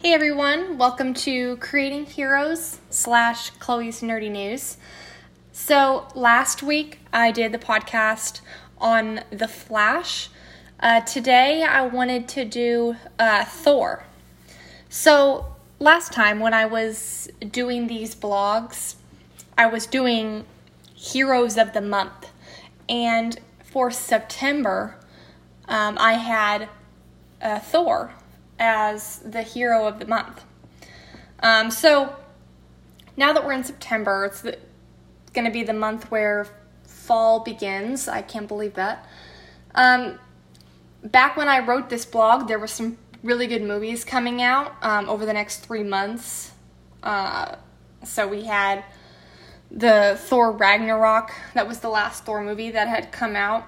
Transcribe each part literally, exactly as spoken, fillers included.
Hey everyone, welcome to Creating Heroes slash Chloe's Nerdy News. So last week I did the podcast on The Flash. Uh, today I wanted to do uh, Thor. So last time when I was doing these blogs, I was doing Heroes of the Month. And for September, um, I had uh, Thor as the hero of the month. Um, so now that we're in September, it's going to be the month where fall begins. I can't believe that. Um, back when I wrote this blog, there were some really good movies coming out um, over the next three months. Uh, so we had the Thor Ragnarok. That was the last Thor movie that had come out.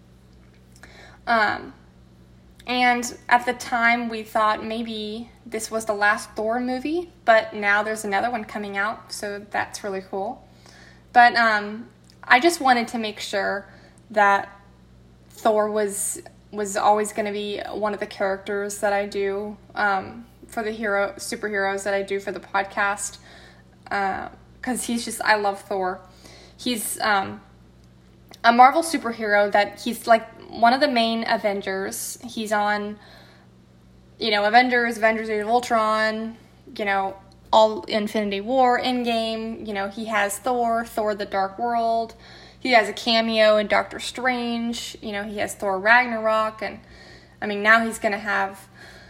Um, And at the time, we thought maybe this was the last Thor movie, but now there's another one coming out, so that's really cool. But um, I just wanted to make sure that Thor was was always going to be one of the characters that I do um, for the hero superheroes that I do for the podcast, because uh, he's just, I love Thor. He's um, a Marvel superhero that he's like one of the main Avengers. He's on, you know, Avengers, Avengers Age of Ultron, you know, all Infinity War, Endgame. You know, he has Thor, Thor the Dark World. He has a cameo in Doctor Strange. You know, he has Thor Ragnarok. And, I mean, now he's going to have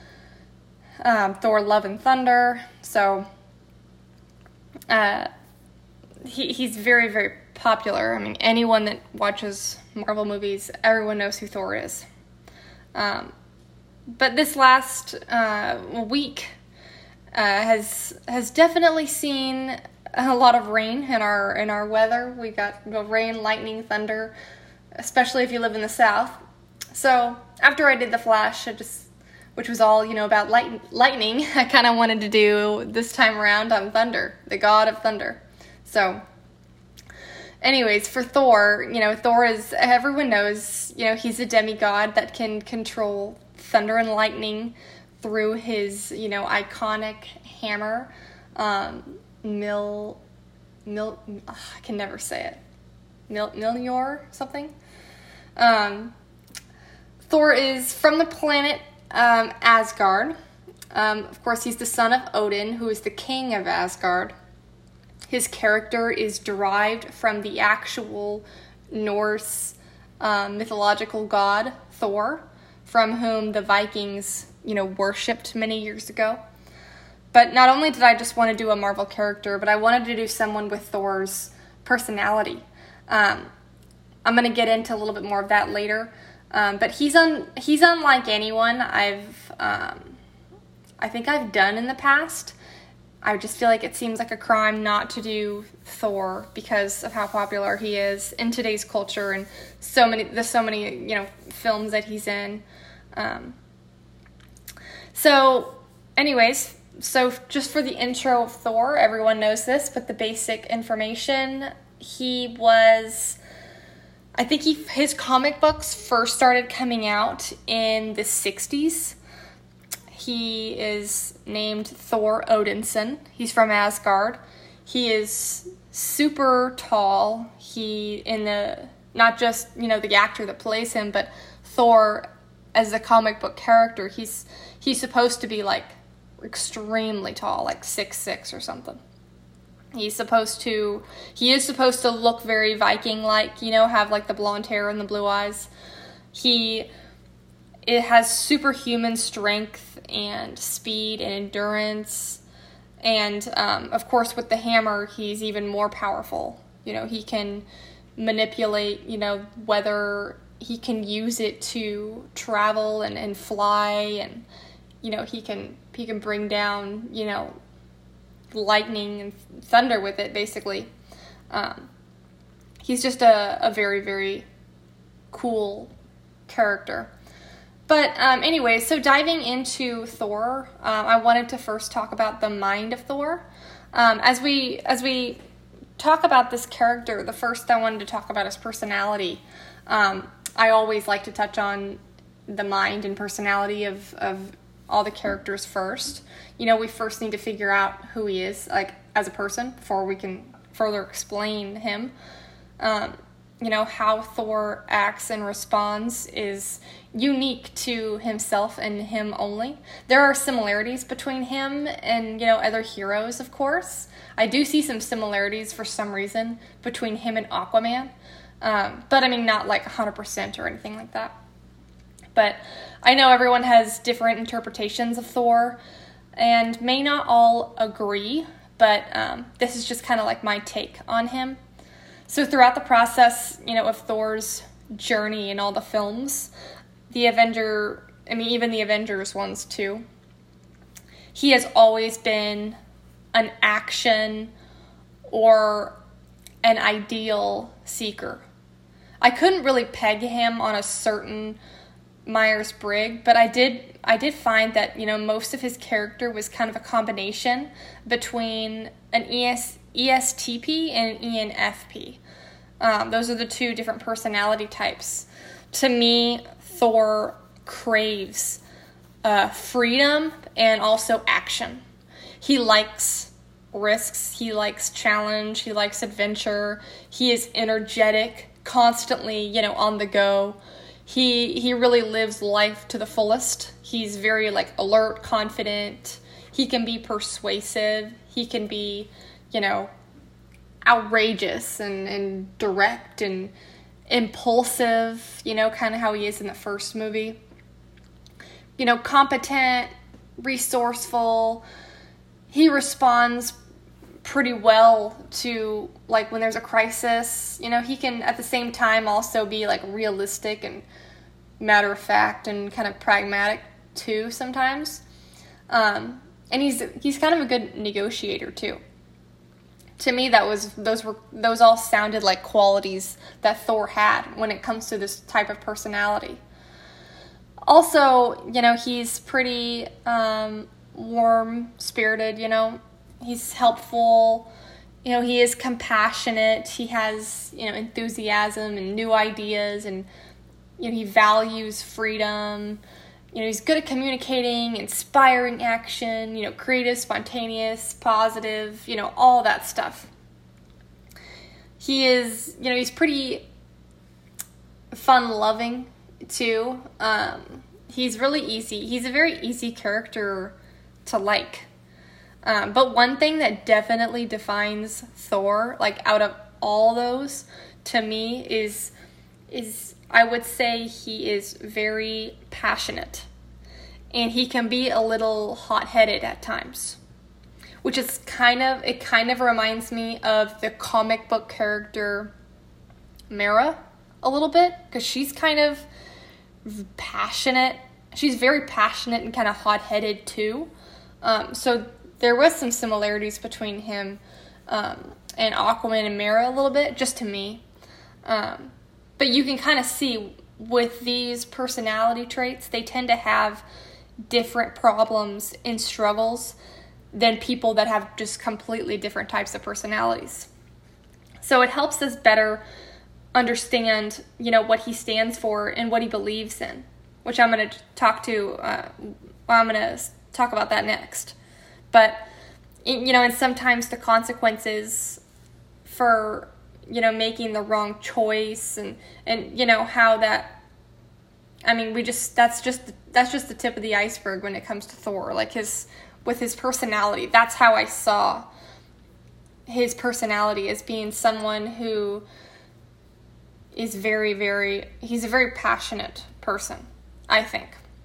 um, Thor Love and Thunder. So, uh, he he's very, very popular. I mean, anyone that watches Marvel movies, everyone knows who Thor is. Um, but this last uh, week uh, has has definitely seen a lot of rain in our in our weather. We got you know, rain, lightning, thunder, especially if you live in the South. So after I did The Flash, I just, which was all you know about light, lightning, I kind of wanted to do this time around on thunder, the god of thunder. So. Anyways, for Thor, you know, Thor is, everyone knows, you know, he's a demigod that can control thunder and lightning through his, you know, iconic hammer, um, Mil, Mil, ugh, I can never say it, Mil, Mjolnir, something. Um, Thor is from the planet um, Asgard. Um, of course, he's the son of Odin, who is the king of Asgard. His character is derived from the actual Norse um, mythological god, Thor, from whom the Vikings, you know, worshipped many years ago. But not only did I just want to do a Marvel character, but I wanted to do someone with Thor's personality. Um, I'm going to get into a little bit more of that later. Um, but he's un- he's unlike anyone I've, um, I think I've done in the past. I just feel like it seems like a crime not to do Thor because of how popular he is in today's culture, and so many there's so many you know films that he's in. Um, so, anyways, so just for the intro of Thor, everyone knows this, but the basic information: he was, I think he his comic books first started coming out in the sixties. He is named Thor Odinson. He's from Asgard. He is super tall. He, in the, not just, you know, the actor that plays him, but Thor as a comic book character, he's he's supposed to be, like, extremely tall, like six six or something. He's supposed to, he is supposed to look very Viking-like, you know, have, like, the blonde hair and the blue eyes. He... It has superhuman strength and speed and endurance. And, um, of course, with the hammer, he's even more powerful. You know, he can manipulate, you know, whether he can use it to travel and, and fly. And, you know, he can he can bring down, you know, lightning and thunder with it, basically. Um, he's just a, a very, very cool character. But um, anyway, so diving into Thor, um, I wanted to first talk about the mind of Thor. Um, as we as we talk about this character, the first I wanted to talk about is personality. Um, I always like to touch on the mind and personality of, of all the characters first. You know, we first need to figure out who he is, like, as a person, before we can further explain him. Um, you know, how Thor acts and responds is unique to himself and him only. There are similarities between him and, you know, other heroes, of course. I do see some similarities for some reason between him and Aquaman. Um, but I mean, not like one hundred percent or anything like that. But I know everyone has different interpretations of Thor and may not all agree, but um, this is just kind of like my take on him. So throughout the process, you know, of Thor's journey in all the films, the Avenger, I mean, even the Avengers ones too, he has always been an action or an ideal seeker. I couldn't really peg him on a certain Myers-Briggs, but I did I did find that, you know, most of his character was kind of a combination between an E S, E S T P and an E N F P. Um, those are the two different personality types. To me, Thor craves uh, freedom and also action. He likes risks, he likes challenge, he likes adventure, he is energetic, constantly, you know, on the go. He he really lives life to the fullest. He's very, like, alert, confident. He can be persuasive. He can be, you know, outrageous and, and direct and impulsive, you know, kind of how he is in the first movie. You know, competent, resourceful. He responds pretty well to, like, when there's a crisis. You know, he can at the same time also be, like, realistic and matter of fact and kind of pragmatic too sometimes. Um, and he's he's kind of a good negotiator too. To me, that was those were those all sounded like qualities that Thor had when it comes to this type of personality. Also, you know, he's pretty um, warm-spirited, you know. He's helpful. You know, he is compassionate. He has, you know, enthusiasm and new ideas, and, you know, he values freedom. You know, he's good at communicating, inspiring action, you know, creative, spontaneous, positive, you know, all that stuff. He is, you know, he's pretty fun-loving, too. Um, he's really easy. He's a very easy character to like. Um, but one thing that definitely defines Thor, like, out of all those, to me, is, is I would say he is very passionate. And he can be a little hot-headed at times. Which is kind of, it kind of reminds me of the comic book character Mera a little bit. Because she's kind of passionate. She's very passionate and kind of hot-headed too. Um, so there was some similarities between him um, and Aquaman and Mera a little bit, just to me. Um, but you can kind of see with these personality traits, they tend to have different problems and struggles than people that have just completely different types of personalities. So it helps us better understand, you know, what he stands for and what he believes in, which I'm going to talk to, uh, well, I'm going to talk about that next. But, you know, and sometimes the consequences for, you know, making the wrong choice and, and you know, how that, I mean, we just, that's just, that's just the tip of the iceberg when it comes to Thor. Like, his, with his personality, that's how I saw his personality, as being someone who is very, very, he's a very passionate person, I think.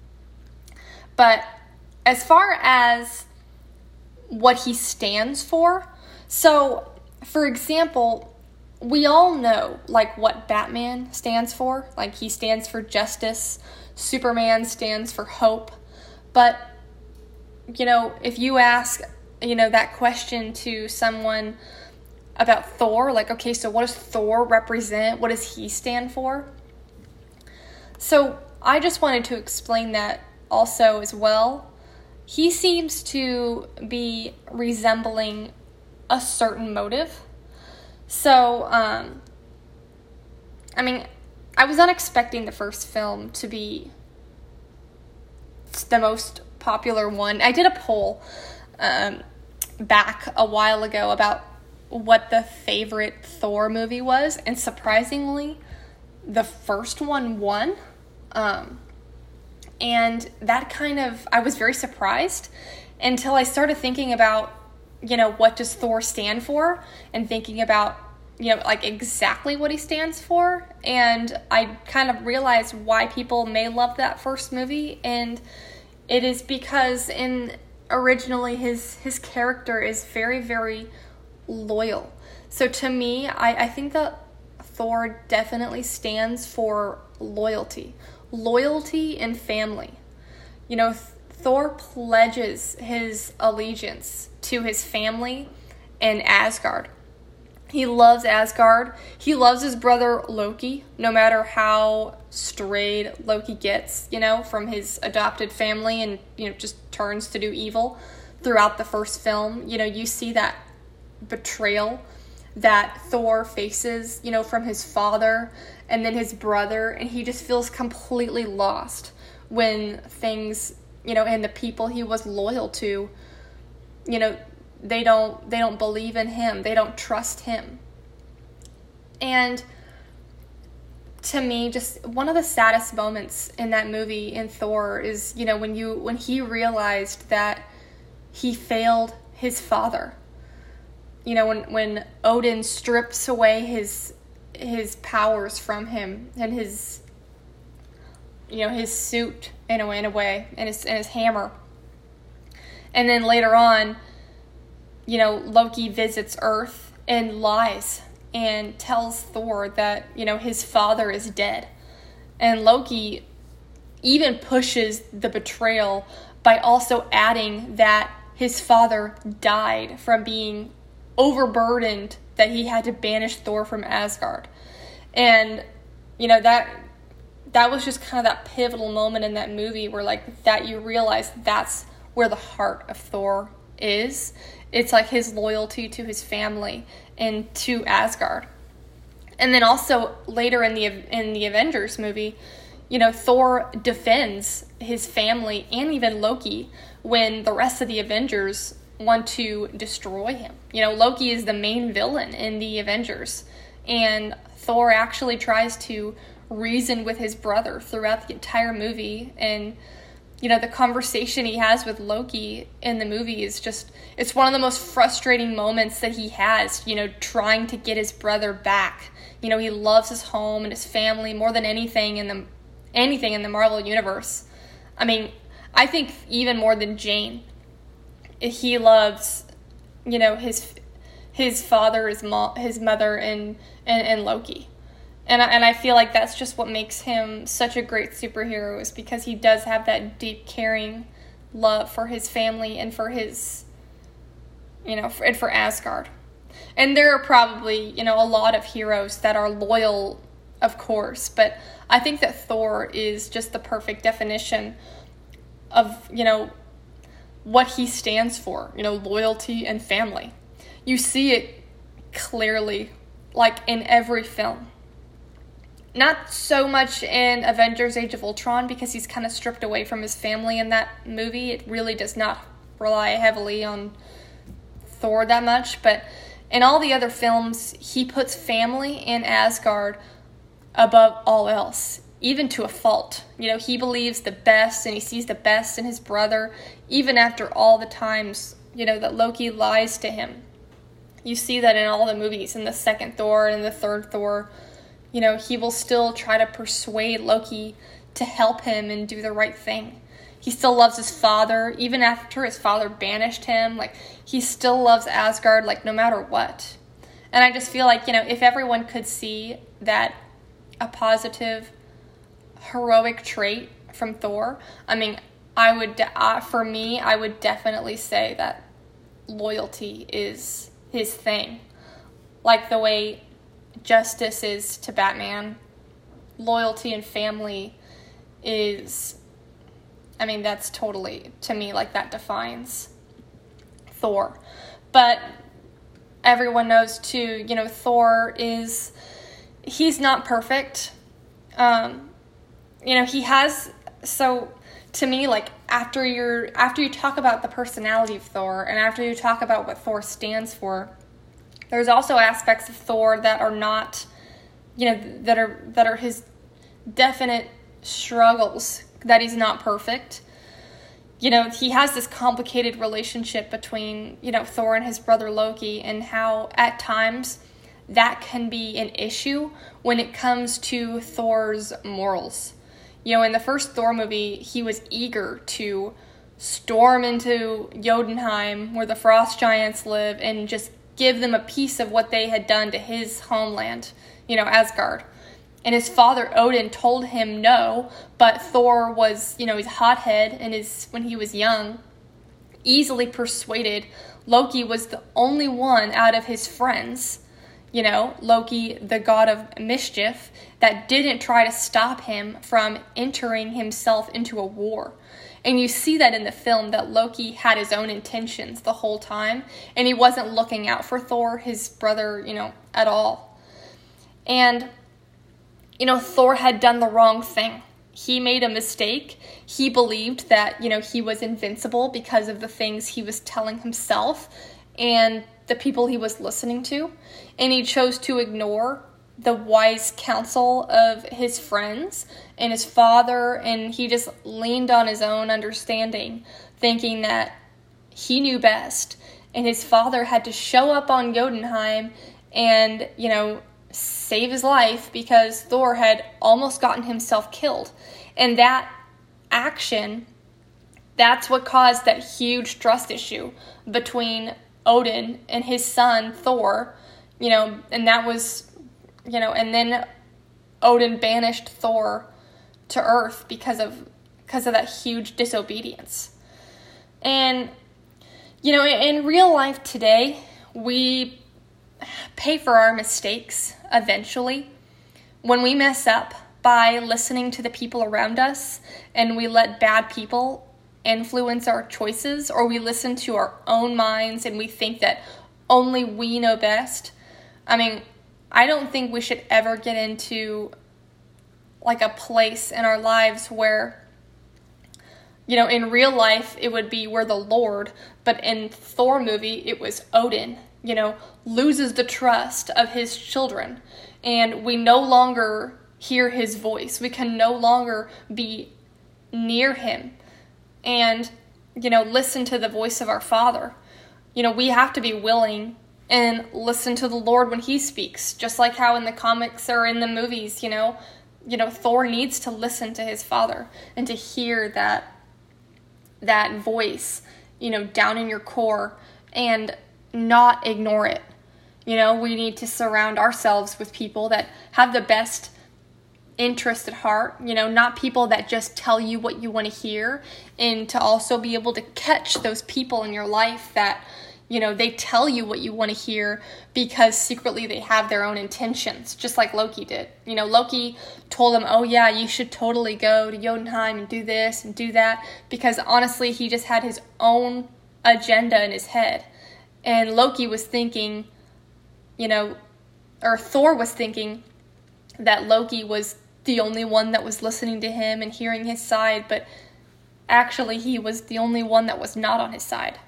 But as far as what he stands for, so, for example, we all know, like, what Batman stands for. Like, he stands for justice. Superman stands for hope. But, you know, if you ask, you know, that question to someone about Thor, like, okay, so what does Thor represent? What does he stand for? So I just wanted to explain that also as well. He seems to be resembling a certain motive. So, um, I mean, I was not expecting the first film to be the most popular one. I did a poll um, back a while ago about what the favorite Thor movie was, and surprisingly, the first one won. Um, and that kind of, I was very surprised until I started thinking about, you know, what does Thor stand for, and thinking about, you know, like exactly what he stands for. And I kind of realized why people may love that first movie, and it is because in originally his his character is very, very loyal. So to me, I, I think that Thor definitely stands for loyalty. Loyalty and family. You know, Th- Thor pledges his allegiance to his family and Asgard. He loves Asgard. He loves his brother Loki, no matter how strayed Loki gets, you know, from his adopted family, and, you know, just turns to do evil throughout the first film. You know, you see that betrayal that Thor faces, you know, from his father and then his brother, and he just feels completely lost when things, you know, and the people he was loyal to, you know, they don't they don't believe in him. They don't trust him. And to me, just one of the saddest moments in that movie in Thor is, you know, when you when he realized that he failed his father. You know, when when Odin strips away his his powers from him, and his, you know, his suit in a way, in a way, and his and his hammer. And then later on, you know, Loki visits Earth and lies and tells Thor that, you know, his father is dead. And Loki even pushes the betrayal by also adding that his father died from being overburdened, that he had to banish Thor from Asgard. And, you know, that that was just kind of that pivotal moment in that movie where, like, that you realize that's where the heart of Thor is. It's like his loyalty to his family and to Asgard. And then also later in the in the Avengers movie, you know, Thor defends his family and even Loki when the rest of the Avengers want to destroy him. You know, Loki is the main villain in the Avengers, and Thor actually tries to reason with his brother throughout the entire movie. And, you know, the conversation he has with Loki in the movie is just, it's one of the most frustrating moments that he has, you know, trying to get his brother back. You know, he loves his home and his family more than anything in the anything in the Marvel Universe. I mean, I think even more than Jane. He loves, you know, his his father, his mom, his mother, and, and, and Loki. And I, and I feel like that's just what makes him such a great superhero, is because he does have that deep, caring love for his family and for his, you know, for, and for Asgard. And there are probably, you know, a lot of heroes that are loyal, of course, but I think that Thor is just the perfect definition of, you know, what he stands for, you know, loyalty and family. You see it clearly, like, in every film. Not so much in Avengers Age of Ultron, because he's kind of stripped away from his family in that movie. It really does not rely heavily on Thor that much, but in all the other films, he puts family and Asgard above all else, even to a fault. You know, he believes the best, and he sees the best in his brother, even after all the times, you know, that Loki lies to him. You see that in all the movies, in the second Thor and the third Thor. You know, he will still try to persuade Loki to help him and do the right thing. He still loves his father, even after his father banished him. Like, he still loves Asgard, like, no matter what. And I just feel like, you know, if everyone could see that a positive, heroic trait from Thor, I mean, I would, de- uh, for me, I would definitely say that loyalty is his thing. Like the way justice is to Batman, loyalty and family is, I mean, that's totally, to me, like, that defines Thor. But everyone knows, too, you know, Thor is, he's not perfect. Um, you know, he has, so to me, like, after you're after you talk about the personality of Thor, and after you talk about what Thor stands for, there's also aspects of Thor that are not, you know, that are that are his definite struggles, that he's not perfect. You know, he has this complicated relationship between, you know, Thor and his brother Loki, and how at times that can be an issue when it comes to Thor's morals. You know, in the first Thor movie, he was eager to storm into Jotunheim, where the frost giants live, and just give them a piece of what they had done to his homeland, you know, Asgard. And his father Odin told him no, but Thor was, you know, he's a hothead, and his when he was young, easily persuaded. Loki was the only one out of his friends, you know, Loki, the god of mischief, that didn't try to stop him from entering himself into a war. And you see that in the film, that Loki had his own intentions the whole time, and he wasn't looking out for Thor, his brother, you know, at all. And, you know, Thor had done the wrong thing. He made a mistake. He believed that, you know, he was invincible because of the things he was telling himself and the people he was listening to. And he chose to ignore the wise counsel of his friends and his father, and he just leaned on his own understanding, thinking that he knew best. And his father had to show up on Jotunheim and, you know, save his life because Thor had almost gotten himself killed. And that action, that's what caused that huge trust issue between Odin and his son Thor, you know, and that was, you know, and then Odin banished Thor to Earth because of because of that huge disobedience. And, you know, in real life today, we pay for our mistakes eventually. When we mess up by listening to the people around us and we let bad people influence our choices, or we listen to our own minds and we think that only we know best. I mean, I don't think we should ever get into like a place in our lives where, you know, in real life it would be we're the Lord, but in Thor movie it was Odin, you know, loses the trust of his children, and we no longer hear his voice. We can no longer be near him and, you know, listen to the voice of our Father. You know, we have to be willing and listen to the Lord when he speaks, just like how in the comics or in the movies, you know, you know, Thor needs to listen to his father and to hear that that voice, you know, down in your core and not ignore it. You know, we need to surround ourselves with people that have the best interest at heart, you know, not people that just tell you what you want to hear, and to also be able to catch those people in your life that, you know, they tell you what you want to hear because secretly they have their own intentions, just like Loki did. You know, Loki told him, oh yeah, you should totally go to Jotunheim and do this and do that, because honestly he just had his own agenda in his head. And Loki was thinking, you know, or Thor was thinking that Loki was the only one that was listening to him and hearing his side, but actually he was the only one that was not on his side.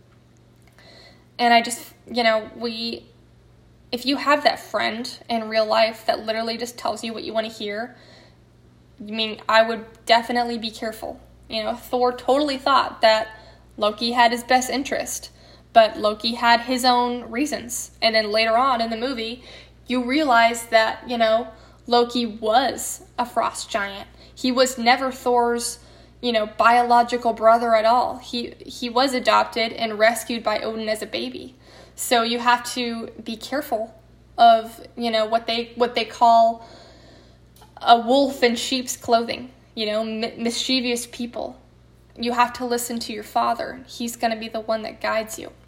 And I just, you know, we, if you have that friend in real life that literally just tells you what you want to hear, I mean, I would definitely be careful. You know, Thor totally thought that Loki had his best interest, but Loki had his own reasons. And then later on in the movie, you realize that, you know, Loki was a frost giant. He was never Thor's, you know, biological brother at all. He he was adopted and rescued by Odin as a baby. So you have to be careful of, you know, what they what they call a wolf in sheep's clothing. You know, m- mischievous people. You have to listen to your father. He's going to be the one that guides you.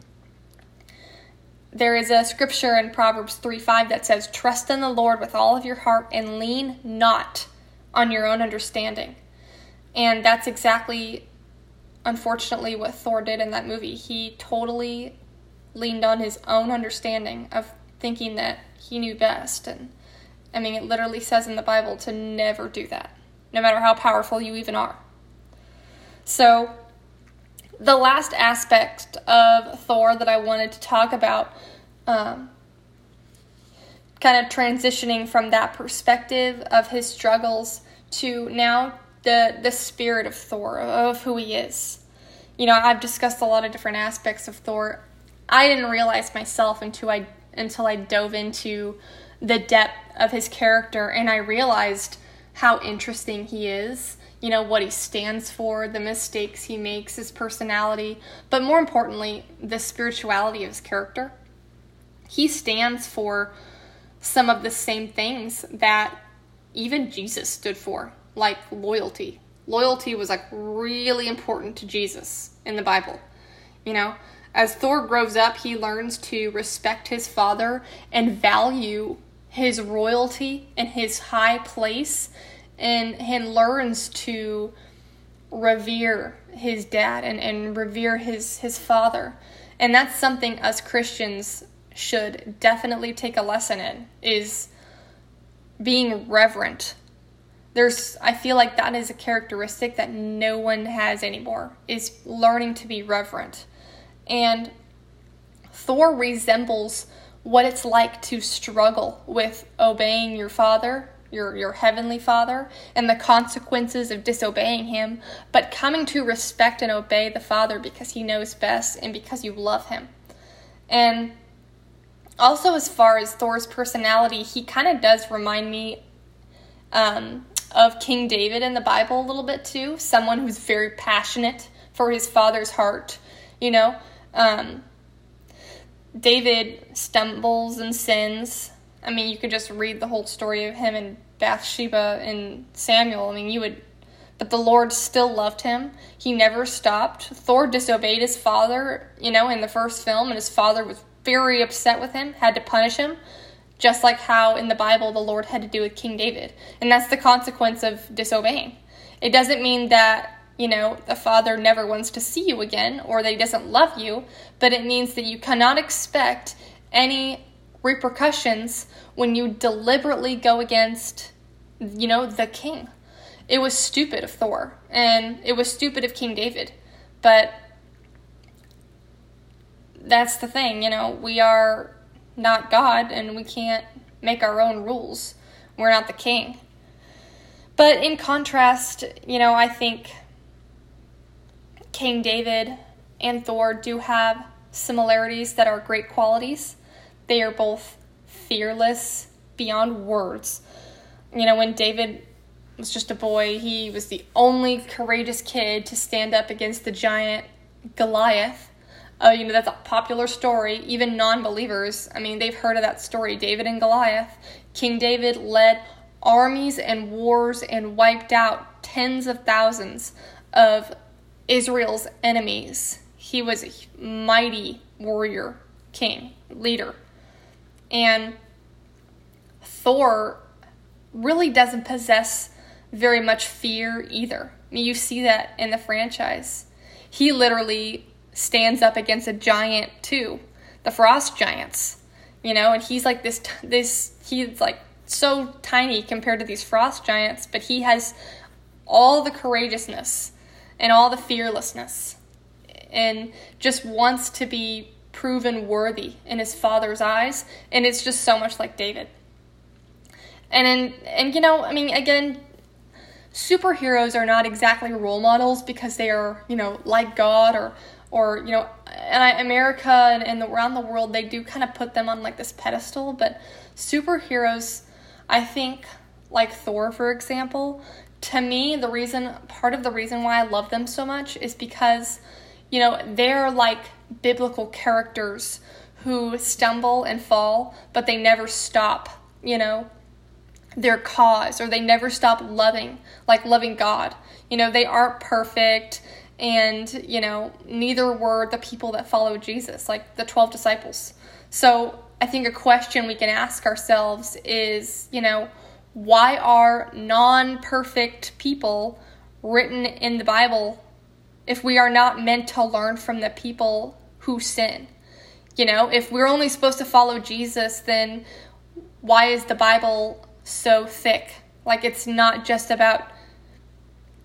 There is a scripture in Proverbs three five that says, "Trust in the Lord with all of your heart and lean not on your own understanding." And that's exactly, unfortunately, what Thor did in that movie. He totally leaned on his own understanding of thinking that he knew best. And, I mean, it literally says in the Bible to never do that, no matter how powerful you even are. So the last aspect of Thor that I wanted to talk about, um, kind of transitioning from that perspective of his struggles to now the the spirit of Thor, of who he is. You know, I've discussed a lot of different aspects of Thor. I didn't realize myself until I until I dove into the depth of his character, and I realized how interesting he is. You know, what he stands for, the mistakes he makes, his personality, but more importantly, the spirituality of his character. He stands for some of the same things that even Jesus stood for, like loyalty. Loyalty was like really important to Jesus in the Bible. You know, as Thor grows up, he learns to respect his father and value his royalty and his high place, and he learns to revere his dad and, and revere his, his father. And that's something us Christians should definitely take a lesson in, is being reverent. There's, I feel like that is a characteristic that no one has anymore, is learning to be reverent. And Thor resembles what it's like to struggle with obeying your father, your, your heavenly father, and the consequences of disobeying him, but coming to respect and obey the father because he knows best and because you love him. And also, as far as Thor's personality, he kind of does remind me um, of King David in the Bible a little bit too. Someone who's very passionate for his father's heart. You know, um, David stumbles and sins. I mean, you could just read the whole story of him and Bathsheba and Samuel. I mean, you would, but the Lord still loved him. He never stopped. Thor disobeyed his father, you know, in the first film, and his father was very upset with him, had to punish him, just like how in the Bible the Lord had to do with King David. And that's the consequence of disobeying. It doesn't mean that, you know, the father never wants to see you again or that he doesn't love you, but it means that you cannot expect any repercussions when you deliberately go against, you know, the king. It was stupid of Thor, and it was stupid of King David, but that's the thing, you know, we are not God, and we can't make our own rules. We're not the king. But in contrast, you know, I think King David and Thor do have similarities that are great qualities. They are both fearless beyond words. You know, when David was just a boy, he was the only courageous kid to stand up against the giant Goliath. Uh, you know, that's a popular story. Even non-believers, I mean, they've heard of that story, David and Goliath. King David led armies and wars and wiped out tens of thousands of Israel's enemies. He was a mighty warrior, king, leader. And Thor really doesn't possess very much fear either. I mean, you see that in the franchise. He literally stands up against a giant too, the frost giants, you know, and he's like this, this, he's like so tiny compared to these frost giants, but he has all the courageousness and all the fearlessness and just wants to be proven worthy in his father's eyes. And it's just so much like David. And, in, and you know, I mean, again, superheroes are not exactly role models because they are, you know, like God or, or, you know, and I, America and, and around the world, they do kind of put them on like this pedestal, but superheroes, I think, like Thor, for example, to me, the reason, part of the reason why I love them so much is because, you know, they're like biblical characters who stumble and fall, but they never stop, you know, their cause, or they never stop loving, like loving God. You know, they aren't perfect, and, you know, neither were the people that followed Jesus, like the twelve disciples. So I think a question we can ask ourselves is, you know, why are non-perfect people written in the Bible if we are not meant to learn from the people who sin? You know, if we're only supposed to follow Jesus, then why is the Bible so thick? Like, it's not just about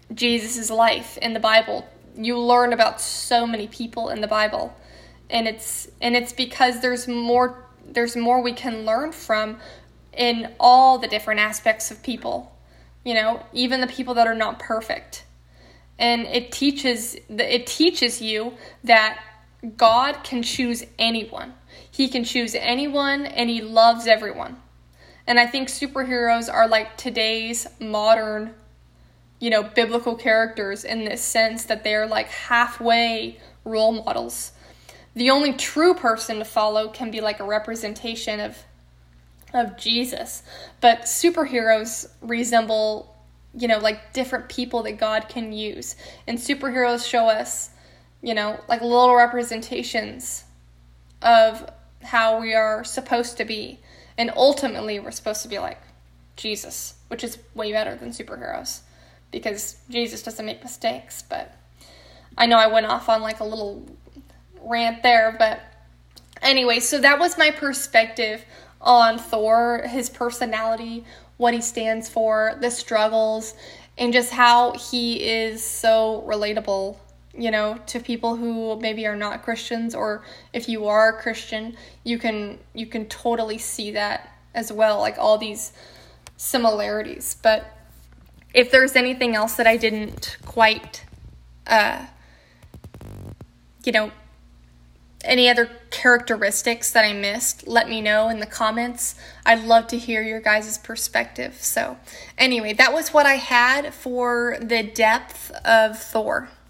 Jesus' life in the Bible. You learn about so many people in the Bible. And it's and it's because there's more there's more we can learn from in all the different aspects of people. You know, even the people that are not perfect. And it teaches it teaches you that God can choose anyone. He can choose anyone, and he loves everyone. And I think superheroes are like today's modern, you know, biblical characters in this sense that they're like halfway role models. The only true person to follow can be like a representation of of Jesus. But superheroes resemble, you know, like different people that God can use. And superheroes show us, you know, like little representations of how we are supposed to be. And ultimately, we're supposed to be like Jesus, which is way better than superheroes. Because Jesus doesn't make mistakes. But I know I went off on like a little rant there, but anyway, so that was my perspective on Thor, his personality, what he stands for, the struggles, and just how he is so relatable, you know, to people who maybe are not Christians, or if you are a Christian, you can you can totally see that as well, like all these similarities. But if there's anything else that I didn't quite uh you know, any other characteristics that I missed, let me know in the comments. I'd love to hear your guys' perspective. So anyway, that was what I had for the depth of Thor.